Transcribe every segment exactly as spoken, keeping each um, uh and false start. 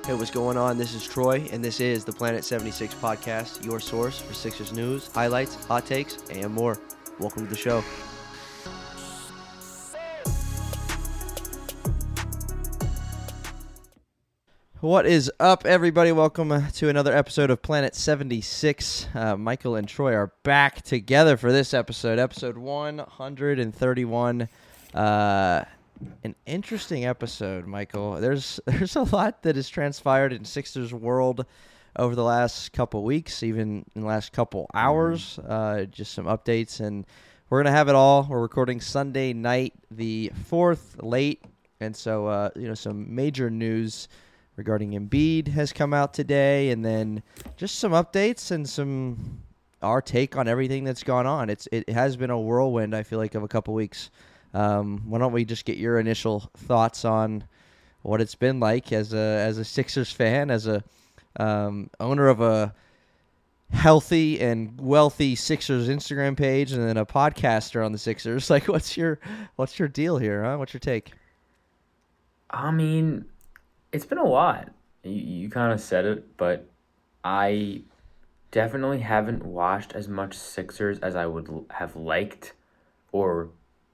Hey, what's going on? This is Troy, and this is the Planet seventy-six podcast, your source for Sixers news, highlights, hot takes, and more. Welcome to the show. What is up, everybody? Welcome to another episode of Planet seventy-six. Uh, Michael and Troy are back together for this episode, episode one hundred thirty-one. Uh, an interesting episode, Michael. There's there's a lot that has transpired in Sixers world over the last couple weeks, even in the last couple hours. Uh, just some updates, and we're gonna have it all. We're recording Sunday night, the fourth, late, and so uh, you know some major news regarding Embiid has come out today, and then just some updates and some our take on everything that's gone on. It's it has been a whirlwind, I feel like, of a couple weeks. Um, why don't we just get your initial thoughts on what it's been like as a as a Sixers fan, as a um, owner of a healthy and wealthy Sixers Instagram page, and then a podcaster on the Sixers. Like, what's your what's your deal here, huh? What's your take? I mean, it's been a lot. You, you kind of said it, but I definitely haven't watched as much Sixers as I would l- have liked, or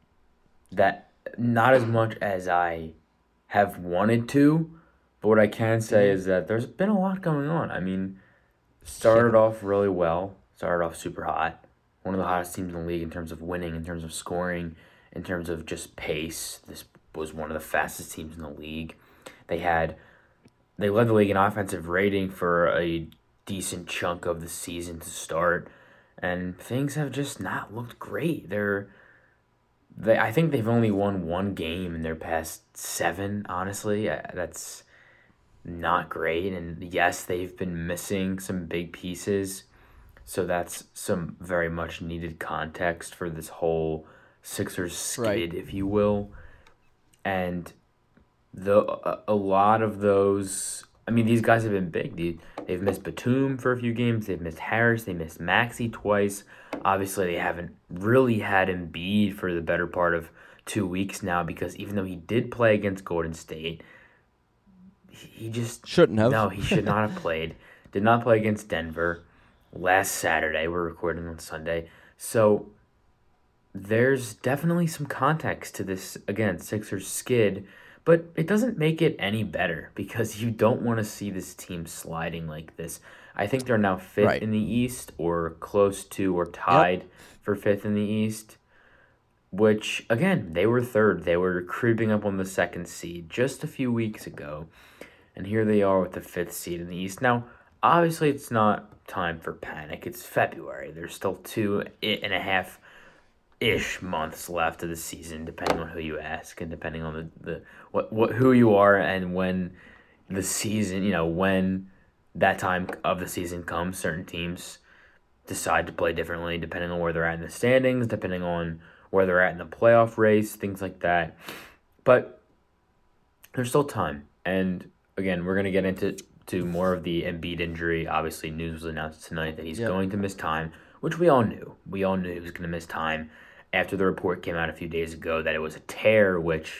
that not as much as I have wanted to. But what I can say is that there's been a lot going on. I mean, started Yeah. off really well, started off super hot. One of the hottest teams in the league in terms of winning, in terms of scoring, in terms of just pace. This was one of the fastest teams in the league. They had, they led the league in offensive rating for a decent chunk of the season to start, and things have just not looked great. They're, they, I think they've only won one game in their past seven. Honestly, Uh, that's not great. And yes, they've been missing some big pieces, so that's some very much needed context for this whole Sixers skid, Right. if you will, and the a, a lot of those. I mean, these guys have been big. They, they've missed Batum for a few games. They've missed Harris. They missed Maxey twice. Obviously, they haven't really had Embiid for the better part of two weeks now, because even though he did play against Golden State, he, he just Shouldn't have. no, he should not have played. Did not play against Denver last Saturday. We're recording on Sunday, so there's definitely some context to this, again, Sixers skid. But it doesn't make it any better, because you don't want to see this team sliding like this. I think they're now fifth Right. in the East, or close to, or tied for fifth in the East, which, again, they were third. They were creeping up on the second seed just a few weeks ago, and here they are with the fifth seed in the East. Now, obviously, it's not time for panic. It's February. There's still two and a half ish months left of the season, depending on who you ask, and depending on the, the what, what who you are, and when the season, you know, when that time of the season comes. Certain teams decide to play differently depending on where they're at in the standings, depending on where they're at in the playoff race, things like that. But there's still time. And again, we're going to get into to more of the Embiid injury. Obviously, news was announced tonight that he's Yep. going to miss time, which we all knew. We all knew he was going to miss time after the report came out a few days ago that it was a tear, which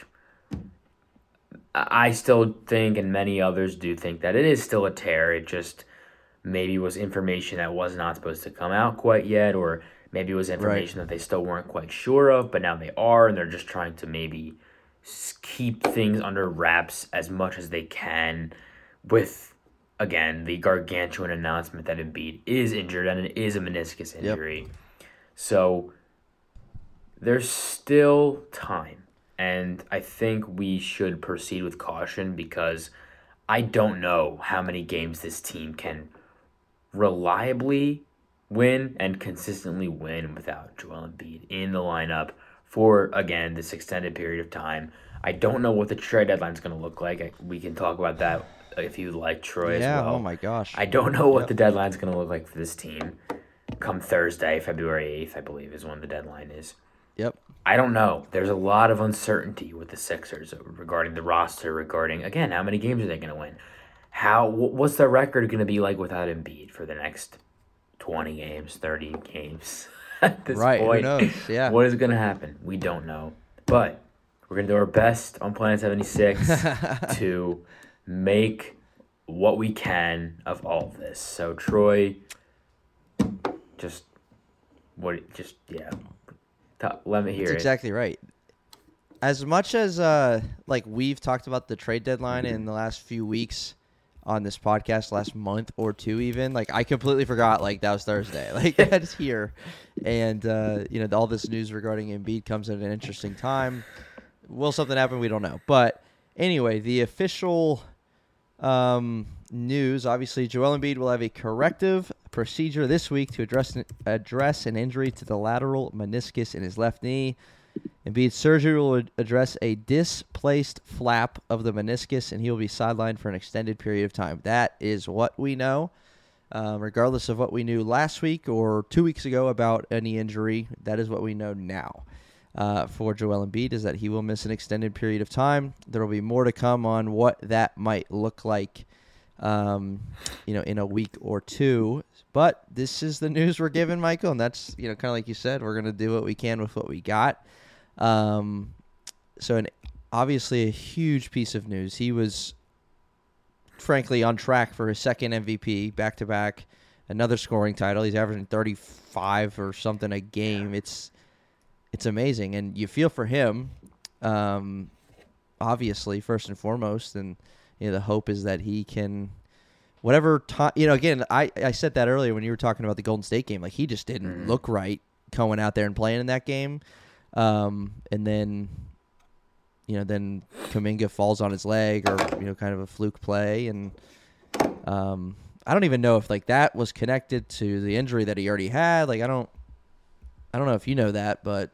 I still think, and many others do think, that it is still a tear. It just maybe was information that was not supposed to come out quite yet, or maybe it was information that they still weren't quite sure of, but now they are, and they're just trying to maybe keep things under wraps as much as they can, with, again, the gargantuan announcement that Embiid is injured, and it is a meniscus injury. Yep. So there's still time, and I think we should proceed with caution, because I don't know how many games this team can reliably win and consistently win without Joel Embiid in the lineup for, again, this extended period of time. I don't know what the trade deadline is going to look like. I, we can talk about that if you like, Troy, Yeah, as well. oh my gosh. I don't know what Yep. the deadline is going to look like for this team come Thursday, February eighth, I believe, is when the deadline is. Yep. I don't know. There's a lot of uncertainty with the Sixers regarding the roster, regarding, again, how many games are they going to win? How what's the record going to be like without Embiid for the next twenty games, thirty games? At this Right, who point, knows? Yeah. what is going to happen? We don't know. But we're going to do our best on Planet seventy-six to make what we can of all of this. So Troy, just what? Just yeah, T- let me hear That's it. exactly right. As much as uh, like we've talked about the trade deadline in the last few weeks on this podcast, last month or two, even like I completely forgot like that was Thursday. Like that's here, and uh, you know all this news regarding Embiid comes at an interesting time. Will something happen? We don't know. But anyway, the official um, news, obviously, Joel Embiid will have a corrective procedure this week to address address an injury to the lateral meniscus in his left knee. Embiid's surgery will address a displaced flap of the meniscus, and he will be sidelined for an extended period of time. That is what we know. Um, regardless of what we knew last week or two weeks ago about any injury, that is what we know now. Uh, for Joel Embiid is that he will miss an extended period of time. There will be more to come on what that might look like, um, you know, in a week or two. But this is the news we're given, Michael, and that's, you know, kind of like you said, we're going to do what we can with what we got. Um, so an, obviously a huge piece of news. He was, frankly, on track for his second M V P, back-to-back, another scoring title. He's averaging thirty-five or something a game. It's It's amazing, and you feel for him, um, obviously, first and foremost, and you know the hope is that he can, whatever time, you know, again, I, I said that earlier when you were talking about the Golden State game, like he just didn't mm. look right going out there and playing in that game, um, and then, you know, then Kuminga falls on his leg or, you know, kind of a fluke play, and um, I don't even know if, like, that was connected to the injury that he already had, like, I don't, I don't know if you know that, but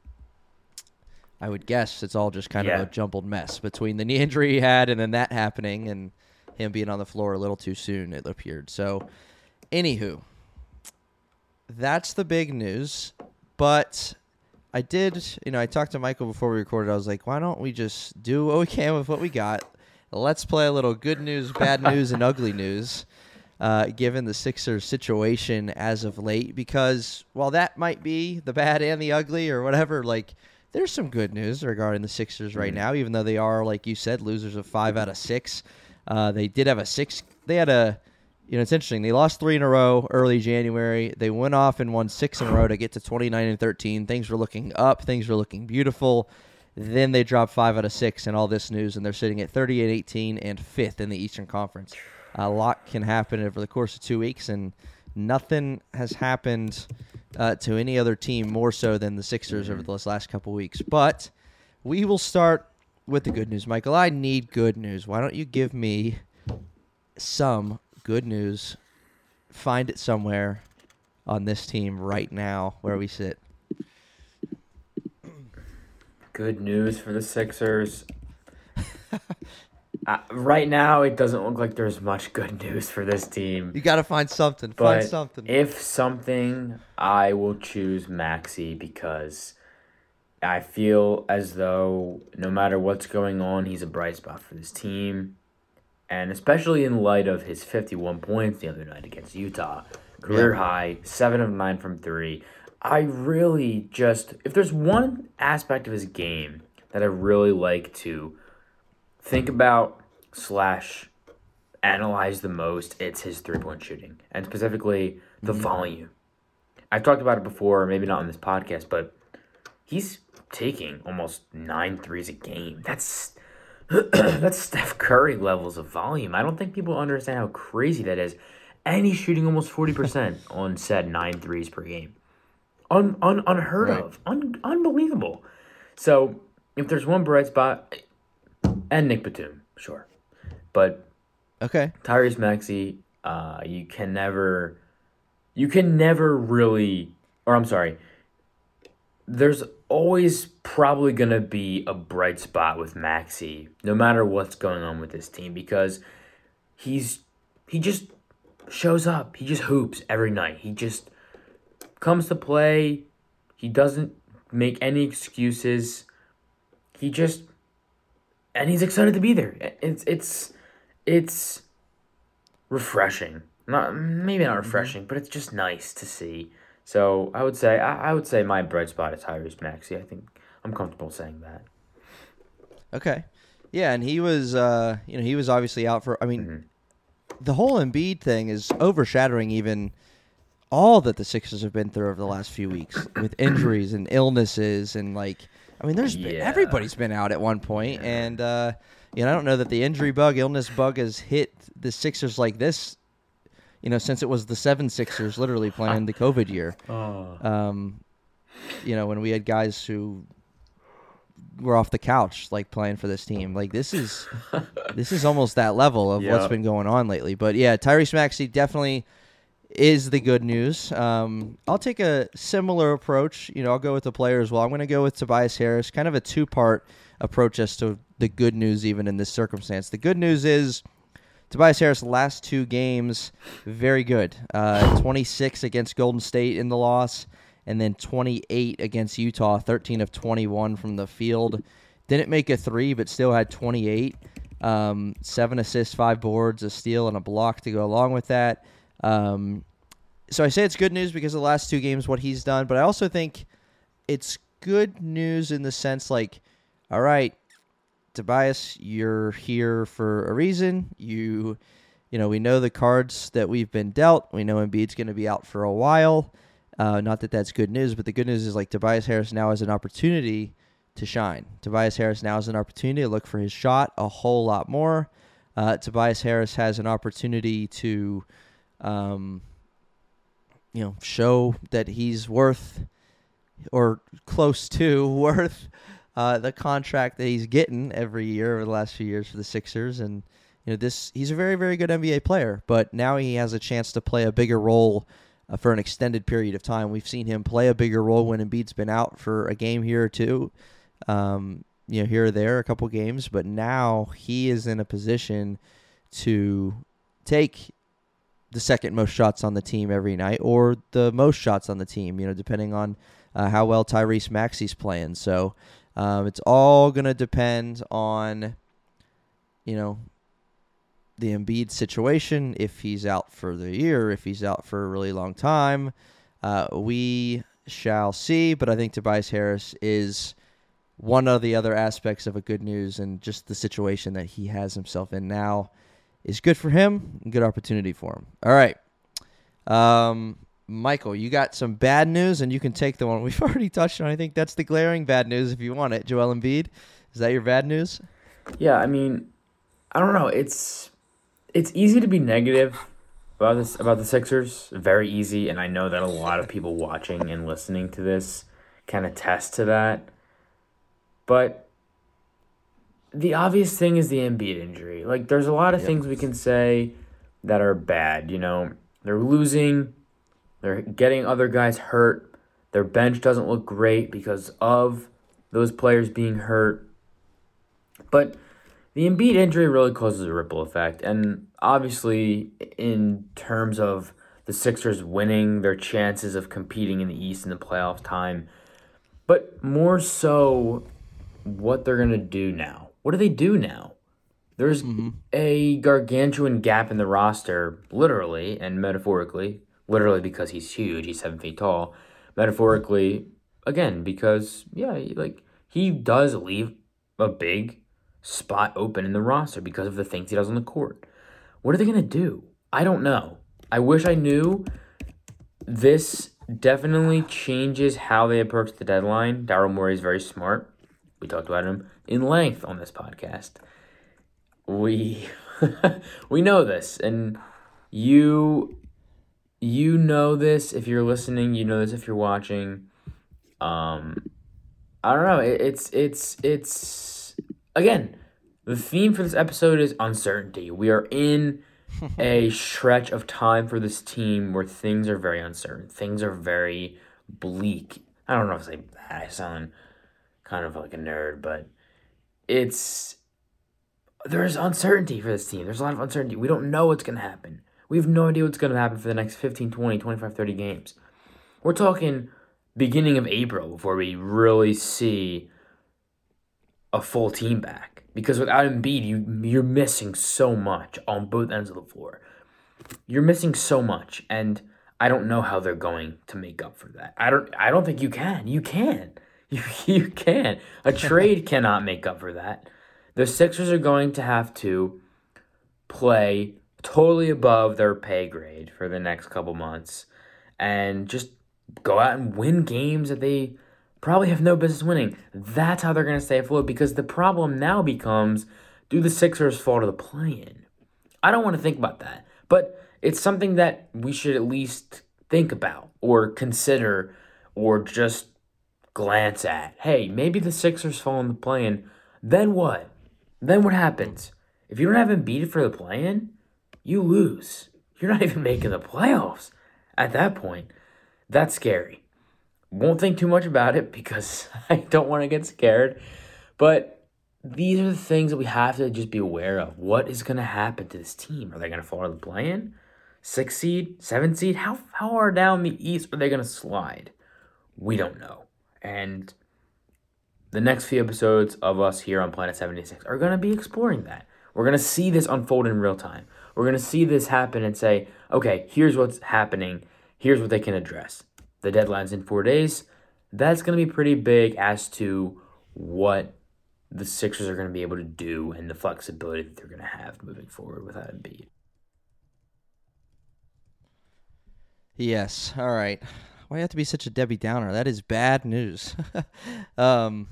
I would guess it's all just kind yeah. of a jumbled mess between the knee injury he had and then that happening and him being on the floor a little too soon, it appeared. So, anywho, that's the big news. But I did, you know, I talked to Michael before we recorded. I was like, why don't we just do what we can with what we got? Let's play a little good news, bad news, and ugly news. Uh, given the Sixers situation as of late, because while that might be the bad and the ugly or whatever, like there's some good news regarding the Sixers right now, even though they are, like you said, losers of five out of six. Uh, they did have a six. They had a, you know, it's interesting. They lost three in a row early January. They went off and won six in a row to get to twenty-nine and thirteen. Things were looking up. Things were looking beautiful. Then they dropped five out of six and all this news, and they're sitting at thirty-eight eighteen and fifth in the Eastern Conference. A lot can happen over the course of two weeks, and nothing has happened uh, to any other team more so than the Sixers over those last couple weeks. But we will start with the good news. Michael, I need good news. Why don't you give me some good news? Find it somewhere on this team right now where we sit. Good news for the Sixers. Uh, right now, it doesn't look like there's much good news for this team. You got to find something. But find something. If something, I will choose Maxey because I feel as though no matter what's going on, he's a bright spot for this team. And especially in light of his fifty-one points the other night against Utah. Career yeah. high, seven of nine from three. I really just, if there's one aspect of his game that I really like to think about slash analyze the most, it's his three-point shooting, and specifically the volume. I've talked about it before, maybe not on this podcast, but he's taking almost nine threes a game. That's that's Steph Curry levels of volume. I don't think people understand how crazy that is. And he's shooting almost forty percent on said nine threes per game. Un, un, unheard right. of. Un, unbelievable. So, if there's one bright spot, and Nick Batum, sure. But okay, Tyrese Maxey, uh, you can never, you can never really, or I'm sorry, there's always probably going to be a bright spot with Maxey, no matter what's going on with this team, because he's, he just shows up. He just hoops every night. He just comes to play. He doesn't make any excuses. He just, and he's excited to be there. It's it's it's refreshing. Not maybe not refreshing, mm-hmm. but it's just nice to see. So I would say I, I would say my bright spot is Tyrese Maxey. I think I'm comfortable saying that. Okay, yeah, and he was uh, you know he was obviously out for. I mean, mm-hmm. the whole Embiid thing is overshadowing even all that the Sixers have been through over the last few weeks with injuries and illnesses and like I mean there's been, Yeah. everybody's been out at one point and uh, you know I don't know that the injury bug illness bug has hit the Sixers like this you know since it was the seven Sixers literally playing the COVID year. Oh. Um, you know when we had guys who were off the couch like playing for this team like this is this is almost that level of Yep. what's been going on lately. But yeah, Tyrese Maxey definitely is the good news. Um, I'll take a similar approach. You know, I'll go with the player as well. I'm going to go with Tobias Harris, kind of a two-part approach as to the good news even in this circumstance. The good news is Tobias Harris' last two games, very good. Uh, twenty-six against Golden State in the loss, and then twenty-eight against Utah, thirteen of twenty-one from the field. Didn't make a three, but still had twenty-eight. Um, seven assists, five boards, a steal, and a block to go along with that. Um, so I say it's good news because of the last two games, what he's done, but I also think it's good news in the sense like, all right, Tobias, you're here for a reason. You, you know, we know the cards that we've been dealt. We know Embiid's going to be out for a while. Uh, not that that's good news, but the good news is like Tobias Harris now has an opportunity to shine. Tobias Harris now has an opportunity to look for his shot a whole lot more. Uh, Tobias Harris has an opportunity to Um, you know, show that he's worth or close to worth uh, the contract that he's getting every year over the last few years for the Sixers. And, you know, this he's a very, very good N B A player, but now he has a chance to play a bigger role uh, for an extended period of time. We've seen him play a bigger role when Embiid's been out for a game here or two, um, you know, here or there, a couple games, but now he is in a position to take the second most shots on the team every night or the most shots on the team, you know, depending on uh, how well Tyrese Maxey's playing. So um, it's all going to depend on, you know, the Embiid situation, if he's out for the year, if he's out for a really long time. Uh, we shall see, but I think Tobias Harris is one of the other aspects of a good news and just the situation that he has himself in now is good for him and good opportunity for him. All right. Um, Michael, you got some bad news, and you can take the one we've already touched on. I think that's the glaring bad news if you want it. Joel Embiid, is that your bad news? Yeah, I mean, I don't know. It's it's easy to be negative about this about the Sixers. Very easy, and I know that a lot of people watching and listening to this can attest to that. But the obvious thing is the Embiid injury. Like, there's a lot of Yep. things we can say that are bad. You know, they're losing. They're getting other guys hurt. Their bench doesn't look great because of those players being hurt. But the Embiid injury really causes a ripple effect. And obviously, in terms of the Sixers winning their chances of competing in the East in the playoff time, but more so what they're going to do now. What do they do now? There's mm-hmm. a gargantuan gap in the roster, literally and metaphorically. Literally because he's huge, he's seven feet tall. Metaphorically, again, because, yeah, like, he does leave a big spot open in the roster because of the things he does on the court. What are they going to do? I don't know. I wish I knew. This definitely changes how they approach the deadline. Daryl Morey is very smart. We talked about him in length on this podcast. We we know this, and you you know this if you're listening. You know this if you're watching. Um, I don't know. It, it's it's it's again. The theme for this episode is uncertainty. We are in a stretch of time for this team where things are very uncertain. Things are very bleak. I don't know if I say that. I sound kind of like a nerd, but it's there's uncertainty for this team. There's a lot of uncertainty. We don't know what's going to happen. We have no idea what's going to happen for the next fifteen, twenty, twenty-five, thirty games. We're talking beginning of April before we really see a full team back. Because without Embiid, you, you're missing so much on both ends of the floor. You're missing so much, and I don't know how they're going to make up for that. I don't I don't think you can. You can. You, you can. A trade cannot make up for that. The Sixers are going to have to play totally above their pay grade for the next couple months and just go out and win games that they probably have no business winning. That's how they're going to stay afloat, because the problem now becomes, do the Sixers fall to the play-in? I don't want to think about that, but it's something that we should at least think about or consider or just glance at. Hey, maybe the Sixers fall in the play-in. Then what? Then what happens? If you don't have Embiid for the play-in, you lose. You're not even making the playoffs at that point. That's scary. Won't think too much about it because I don't want to get scared. But these are the things that we have to just be aware of. What is going to happen to this team? Are they going to fall to the play-in? Six seed? Seven seed? How, how far down the East are they going to slide? We don't know. And the next few episodes of us here on Planet seventy-six are going to be exploring that. We're going to see this unfold in real time. We're going to see this happen and say, okay, here's what's happening. Here's what they can address. The deadline's in four days. That's going to be pretty big as to what the Sixers are going to be able to do and the flexibility that they're going to have moving forward without Embiid. Yes. All right. Why do you have to be such a Debbie Downer? That is bad news. um,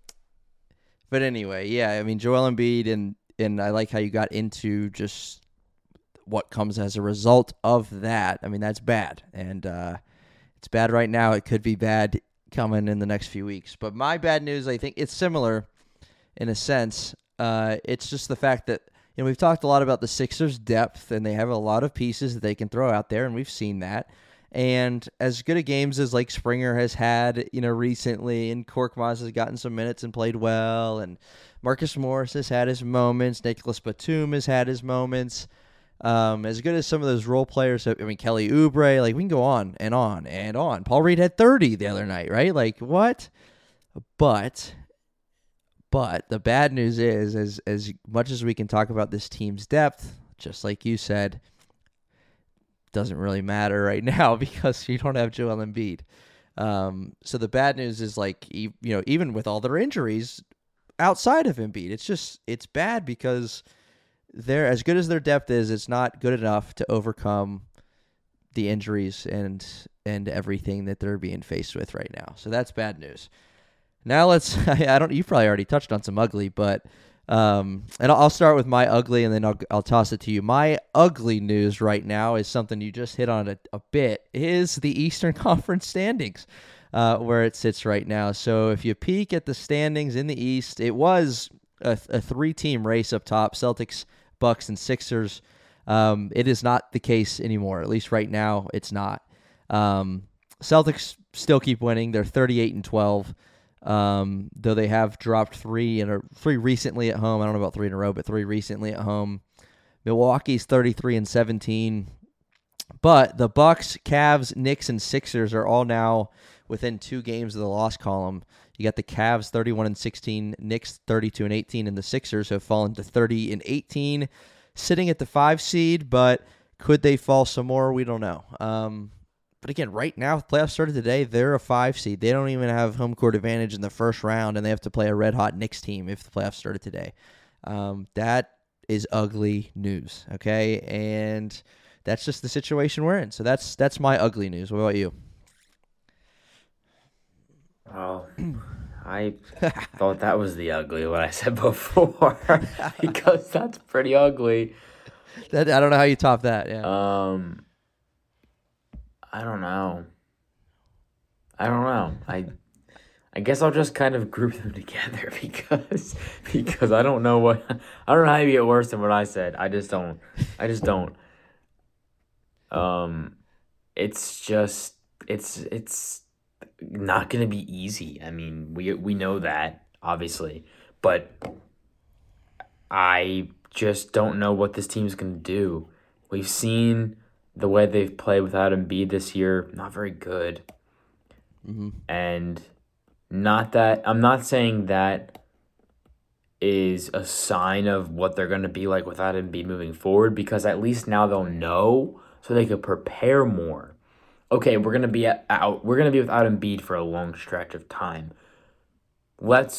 but anyway, yeah, I mean, Joel Embiid, and, and I like how you got into just what comes as a result of that. I mean, that's bad. And uh, it's bad right now. It could be bad coming in the next few weeks. But my bad news, I think it's similar in a sense. Uh, it's just the fact that, you know, we've talked a lot about the Sixers' depth, and they have a lot of pieces that they can throw out there, and we've seen that. And as good a games as like Springer has had, you know, recently, and Korkmaz has gotten some minutes and played well, and Marcus Morris has had his moments, Nicholas Batum has had his moments. Um, as good as some of those role players, I mean, Kelly Oubre, like we can go on and on and on. Paul Reed had thirty the other night, right? Like what? But, but the bad news is, as as much as we can talk about this team's depth, just like you said, doesn't really matter right now because you don't have Joel Embiid. Um, so the bad news is like, you know, even with all their injuries outside of Embiid, it's just it's bad because they're as good as their depth is, it's not good enough to overcome the injuries and and everything that they're being faced with right now. So that's bad news. Now let's. I don't. You probably already touched on some ugly, but um, and I'll start with my ugly, and then I'll I'll toss it to you. My ugly news right now is something you just hit on a, a bit. Is the Eastern Conference standings, uh, where it sits right now. So if you peek at the standings in the East, it was a, a three-team race up top: Celtics, Bucks, and Sixers. Um, it is not the case anymore. At least right now, it's not. Um, Celtics still keep winning. They're thirty-eight and twelve. Um, though they have dropped three and three recently at home. I don't know about three in a row, but three recently at home. Milwaukee's thirty-three and seventeen. But the Bucks, Cavs, Knicks, and Sixers are all now within two games of the loss column. You got the Cavs thirty-one and sixteen, Knicks thirty-two and eighteen, and the Sixers have fallen to thirty and eighteen, sitting at the five seed. But could they fall some more? We don't know. Um, But again, right now, if playoffs started today, they're a five seed. They don't even have home court advantage in the first round, and they have to play a red-hot Knicks team if the playoffs started today. Um, that is ugly news, okay? And that's just the situation we're in. So that's that's my ugly news. What about you? Oh, I thought that was the ugly, what I said before, because that's pretty ugly. That, I don't know how you top that, yeah. Um... I don't know. I don't know. I I guess I'll just kind of group them together because because I don't know what I don't know how you get worse than what I said. I just don't. I just don't. Um, it's just it's it's not gonna be easy. I mean, we we know that obviously, but I just don't know what this team's gonna do. We've seen the way they've played without Embiid this year, not very good. Mm-hmm. And not that, I'm not saying that is a sign of what they're going to be like without Embiid moving forward, because at least now they'll know so they could prepare more. Okay, we're going to be out, we're going to be without Embiid for a long stretch of time. Let's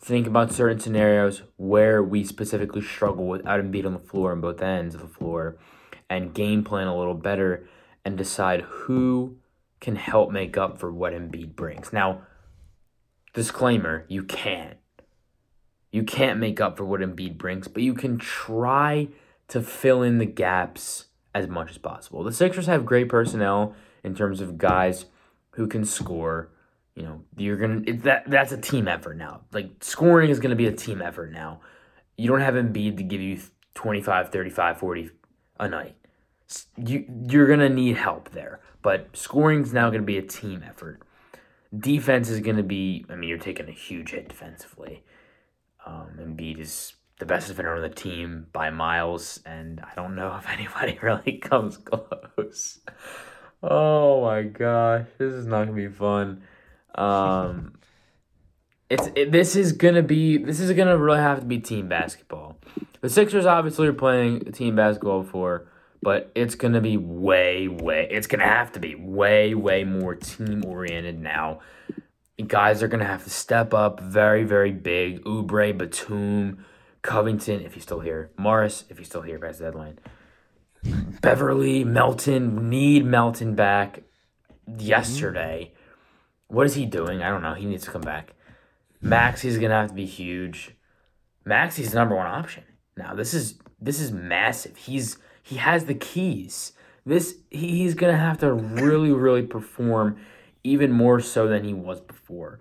think about certain scenarios where we specifically struggle without Embiid on the floor on both ends of the floor and game plan a little better and decide who can help make up for what Embiid brings. Now, disclaimer, you can't. You can't make up for what Embiid brings, but you can try to fill in the gaps as much as possible. The Sixers have great personnel in terms of guys who can score. You know, you're gonna it, that that's a team effort now. Like, scoring is gonna be a team effort now. You don't have Embiid to give you twenty-five, thirty-five, forty a night. You you're gonna need help there. But scoring is now gonna be a team effort. Defense is gonna be. I mean, you're taking a huge hit defensively. Um, Embiid is the best defender on the team by miles, and I don't know if anybody really comes close. Oh my gosh, this is not gonna be fun. Um, it's it, this is gonna be this is gonna really have to be team basketball. The Sixers obviously are playing team basketball before, but it's gonna be way way. It's gonna have to be way way more team oriented now. Guys are gonna have to step up very very big. Oubre, Batum, Covington, if he's still here. Morris, if he's still here past the deadline. Beverly, Melton, need Melton back yesterday. What is he doing? I don't know. He needs to come back. Maxi's going to have to be huge. Maxi's the number one option. Now, this is this is massive. He's he has the keys. This he, he's going to have to really really perform even more so than he was before.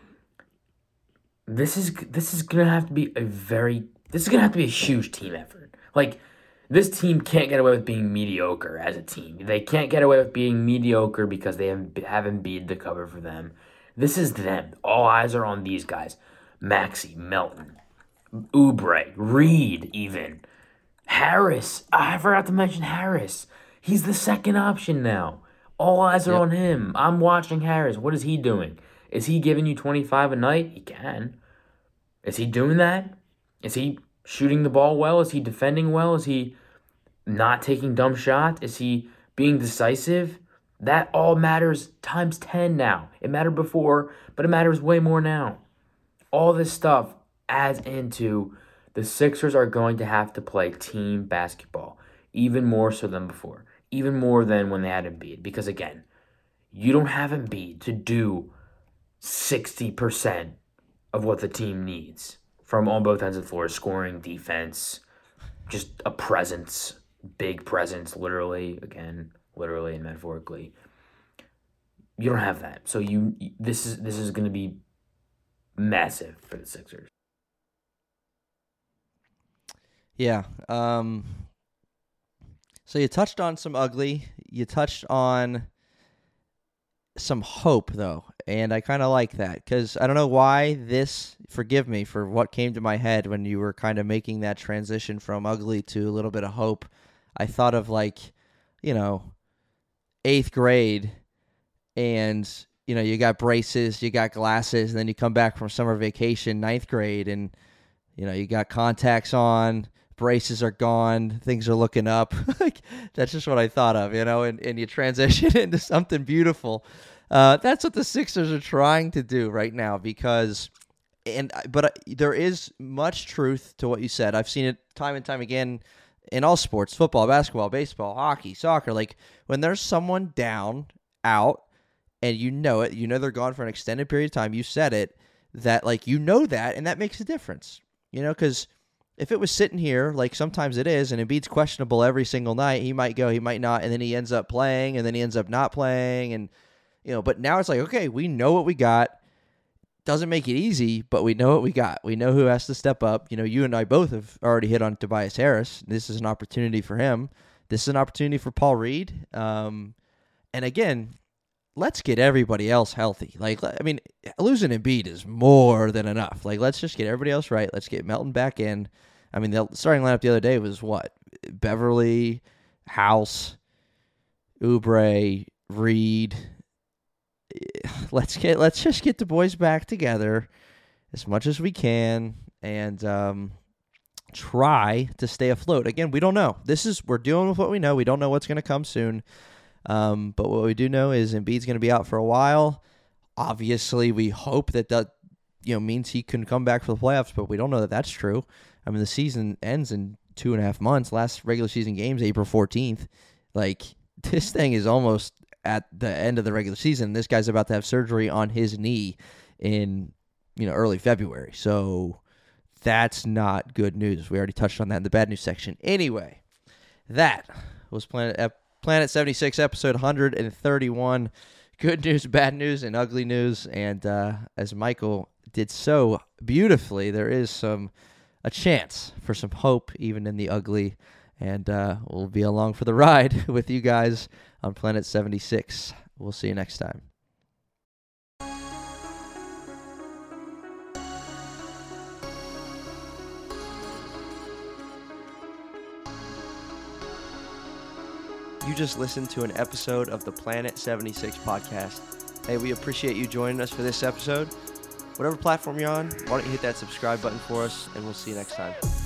This is this is going to have to be a very this is going to have to be a huge team effort. Like, this team can't get away with being mediocre as a team. They can't get away with being mediocre because they have, have Embiid to cover for them. This is them. All eyes are on these guys. Maxey, Melton, Oubre, Reed even. Harris. I forgot to mention Harris. He's the second option now. All eyes are yep. on him. I'm watching Harris. What is he doing? Is he giving you twenty-five a night? He can. Is he doing that? Is he shooting the ball well? Is he defending well? Is he not taking dumb shots? Is he being decisive? That all matters times ten now. It mattered before, but it matters way more now. All this stuff adds into the Sixers are going to have to play team basketball, even more so than before, even more than when they had Embiid. Because again, you don't have Embiid to do sixty percent of what the team needs. From on both ends of the floor, scoring, defense, just a presence, big presence, literally, again, literally and metaphorically. You don't have that. So you this is this is going to be massive for the Sixers. Yeah. Um, so you touched on some ugly. You touched on some hope, though, and I kind of like that because I don't know why this, forgive me for what came to my head when you were kind of making that transition from ugly to a little bit of hope. I thought of, like, you know, eighth grade and, you know, you got braces, you got glasses, and then you come back from summer vacation, ninth grade, and, you know, you got contacts on, braces are gone, things are looking up. Like, that's just what I thought of, you know, and, and you transition into something beautiful. Uh, that's what the Sixers are trying to do right now because, and but there is much truth to what you said. I've seen it time and time again in all sports, football, basketball, baseball, hockey, soccer. Like, when there's someone down, out, and you know it, you know they're gone for an extended period of time, you said it, that, like, you know that, and that makes a difference, you know, because if it was sitting here, like sometimes it is, and Embiid's questionable every single night, he might go, he might not, and then he ends up playing, and then he ends up not playing, and, you know, but now it's like, okay, we know what we got. Doesn't make it easy, but we know what we got. We know who has to step up. You know, you and I both have already hit on Tobias Harris. This is an opportunity for him. This is an opportunity for Paul Reed. Um, and again, let's get everybody else healthy. Like, I mean, losing Embiid is more than enough. Like, let's just get everybody else right. Let's get Melton back in. I mean, the starting lineup the other day was what? Beverly, House, Oubre, Reed. Let's get let's just get the boys back together as much as we can and um, try to stay afloat. Again, we don't know. This is we're dealing with what we know. We don't know what's going to come soon. Um, but what we do know is Embiid's going to be out for a while. Obviously, we hope that the you know, means he can come back for the playoffs, but we don't know that that's true. I mean, the season ends in two and a half months. Last regular season game's April fourteenth. Like, this thing is almost at the end of the regular season. This guy's about to have surgery on his knee in, you know, early February. So that's not good news. We already touched on that in the bad news section. Anyway, that was Planet Ep- Planet seventy-six, episode one thirty-one. Good news, bad news, and ugly news. And uh, as Michael did so beautifully, there is some a chance for some hope, even in the ugly. And uh, we'll be along for the ride with you guys on Planet seventy-six. We'll see you next time. You just listened to an episode of the Planet seventy-six podcast. Hey, we appreciate you joining us for this episode. Whatever platform you're on, why don't you hit that subscribe button for us, and we'll see you next time.